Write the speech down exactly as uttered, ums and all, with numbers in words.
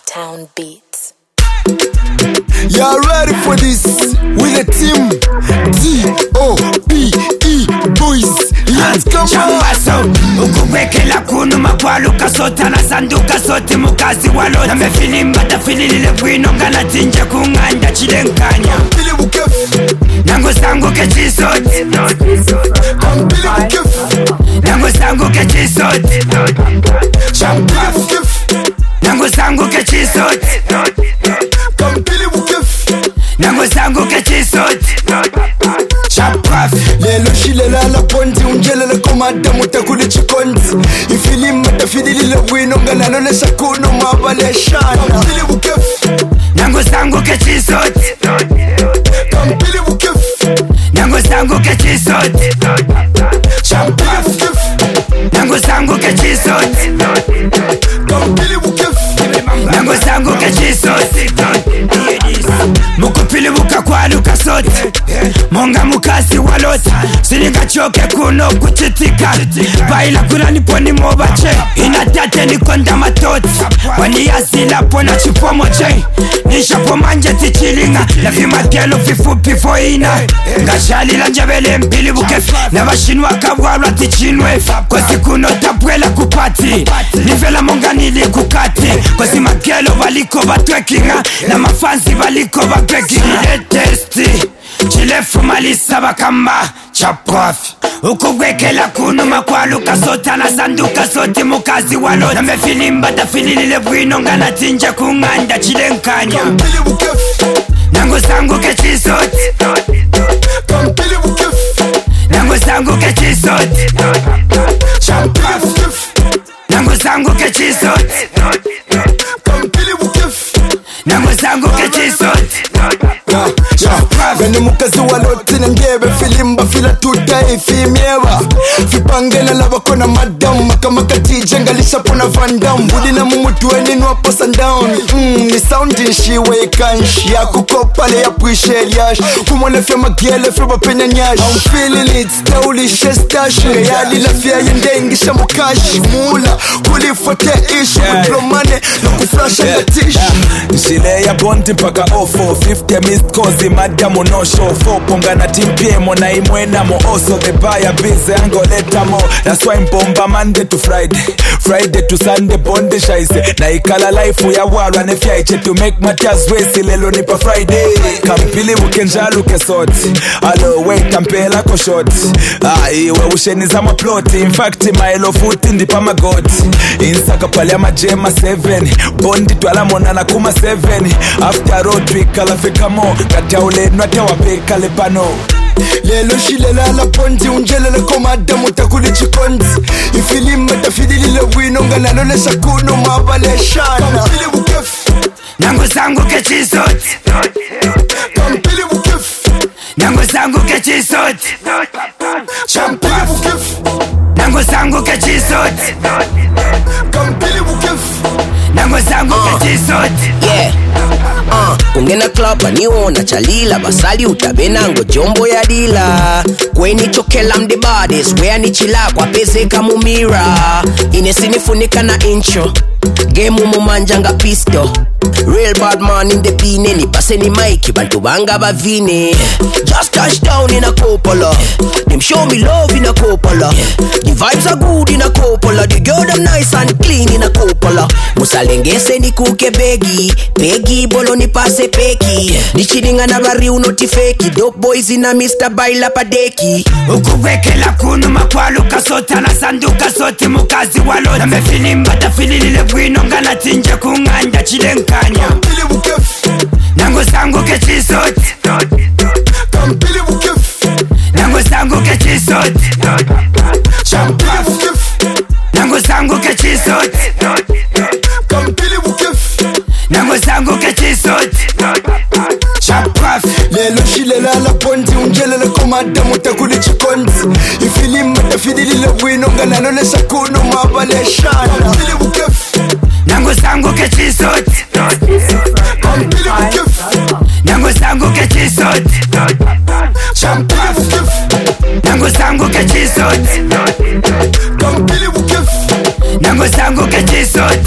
H-Town Beats. Y'all ready for this? With the team D O P E boys. Let's come on. Ukubekela kunu makwalo kasota na sanduka sote mukazi walo na mefilimba tafilile bwino ngana tinja kunganda chilenkanya Pili bukefu nango sangu kechisote Pili bukefu nango sangu kechisote Pili bukefu nango sangu kechisote Pili bukefu nango sangu kechisote Chapraf Lelo shilela la ponzi unjelele komada mutakuli chikonzi Ifilimba tafilile bwino ngana nole sakuno mabale shana Pili bukefu nango sangu kechisote Pili bukefu nango sangu kechisote Pili bukefu nango sangu kechisote Pili bukefu nango sangu kechisote mukupili bukakwaluka sote monga mukasi walota silinga choke kuno kuchitika baila kuna niponi mobache inatate nikonda matoti waniyazila pona chipomo che nishapo manje tichilinga na vimakelo vifupi foina ngashalila njabele mpili bukefu na bashinwa kabwalwa tichinwe kwa siku notabwela kupati nivela monga nili kukati kwa simakelo baliko batwekinga na mafansi baliko bapeki testi chilefu malisa bakamba chaprofi ukubwekela kunu makwalo kasota na sanduka sote mukazi walo na mefilimba tafilile bwino ngana tinja kunganda chilenkanya Pili bukefu nango sangu kechisote Pili bukefu nango sangu kechisote Pili bukefu nango sangu kechisote Pili bukefu nango sangu kechisote Vene mukazi waloti na ngebe filimba fila tuta ifimyewa Vipangena lava kona madam Makama katije ngalisha pona vandam Budi na mumutueni nwapo sundown mm, Ni soundi nshiwe ikanshi Ya kukopale ya appreciate yash Kumone fe magiele fe bapenya nyash I'm feeling it, stauli shestash Ngayali la fia yende ingisha mukashi Mula kulifote ishu Kuplomane na kuflasha na tishu Nshile ya bondi mpaka ofo fifty missed calls madamu no show four ponga na team P M na imwena mo also the buyer busy angoleta mo that's why mbomba Monday to Friday Friday to Sunday bonde shaise na ikala life ya walwa ne fiaiche to make matters wesi lelo nipa Friday kampili bukenjalu kesoti alo wait ampela ko short ah iwe usheni za maplot in fact my love foot ndipa magoti insaka pale ama jema seven bondi twala mona na kuma seven after road week ala fika mo kataule nwate wapeka lepano Lelo shilela la ponzi unjelele komada mutakuli chikonzi Ifilimba tafilile bwino ngana nole sakuno mabale shana Pili bukefu nango sangu kechisote Pili bukefu nango sangu kechisote Pili bukefu nango sangu kechisote Pili bukefu nango sangu kechisote Yeah Uh, kungena club aniona chalila basali utabenango jombo ya dila kweni chokela mde bodies wea ni chila kwa peze kamumira inesinifunika na intro game mumanjanga pisto real bad man in the pine ni pase ni Mike bantu banga bavine just touch down in a Coppola them show me love in a Coppola the vibes are good in a Coppola the girl them nice and clean in a Coppola musalengese ni kuke begi begi bolo ni pase peki ni chilinga na bari unoti feki dope boys in a Mister Baila Padeki ukubwekela kunu makwalo kasota na sanduka sote mukazi walo na mefilimba tafilile bwino ngana tinja kunganda chilenkanya Pili bukefu nango sangu kechisote Pili bukefu nango sangu kechisote Pili bukefu nango sangu kechisote Pili bukefu nango sangu kechisote chapraf Lelo shilela la ponzi unjelele komada mutakuli chikonzi Ifilimba tafilile bwino ngana nole sakuno mabale shana Pili bukefu nango sangu kechisote Pili bukefu nango sangu kechisote Pili bukefu nango sangu kechisote Pili bukefu nango sangu kechisote